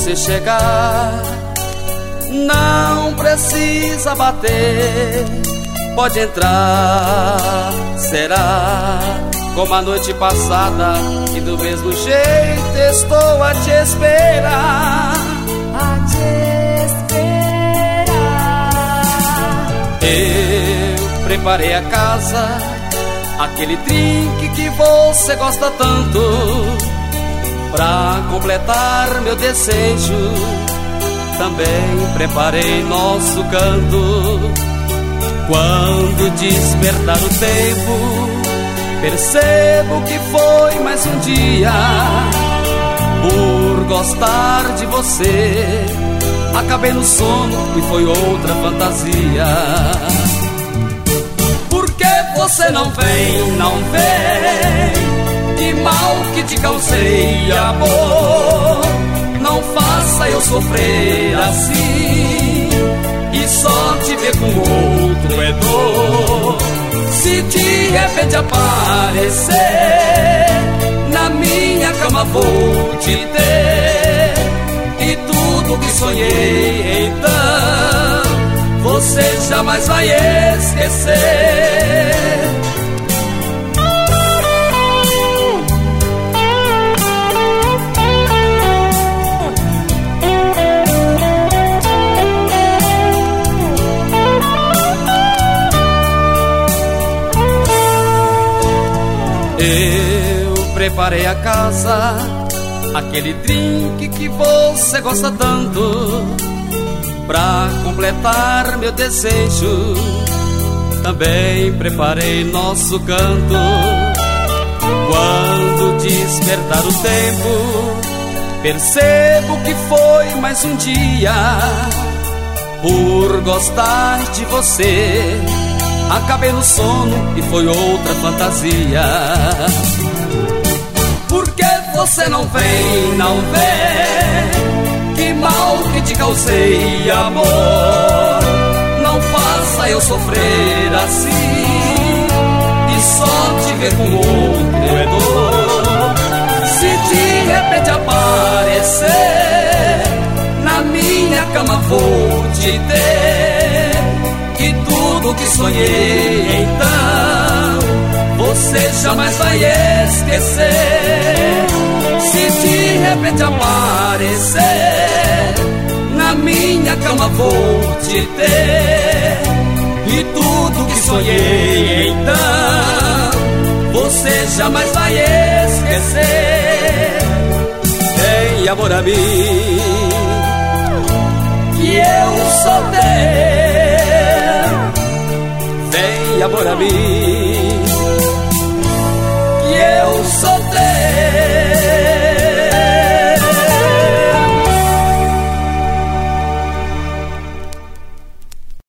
você chegar, não precisa bater, pode entrar. Será como a noite passada, e do mesmo jeito estou a te esperar. A te esperar. Eu preparei a casa, aquele drink que você gosta tanto, pra completar meu desejo. Também preparei nosso canto. Quando despertar o tempo, percebo que foi mais um dia. Por gostar de você, acabei no sono e foi outra fantasia. Por que você não vem, não vem? Que mal que te causei, amor. Não faça eu sofrer assim, e só te ver com outro é dor. Se de repente aparecer, na minha cama vou te ter. E tudo que sonhei então, você jamais vai esquecer. Eu preparei a casa, aquele drink que você gosta tanto, pra completar meu desejo. Também preparei nosso canto. Quando despertar o tempo, percebo que foi mais um dia. Por gostar de você, acabei no sono e foi outra fantasia. Por que você não vem, não vem? Que mal que te causei, amor. Não faça eu sofrer assim, e só te ver com outro é dor. Se de repente aparecer, na minha cama vou te ter. E tudo que sonhei então, você jamais vai esquecer. Se de repente aparecer, na minha cama vou te ter. E tudo que sonhei então, você jamais vai esquecer. Vem, amor, a mim, que eu sou teu. Vem, amor, a mim, que eu sou teu.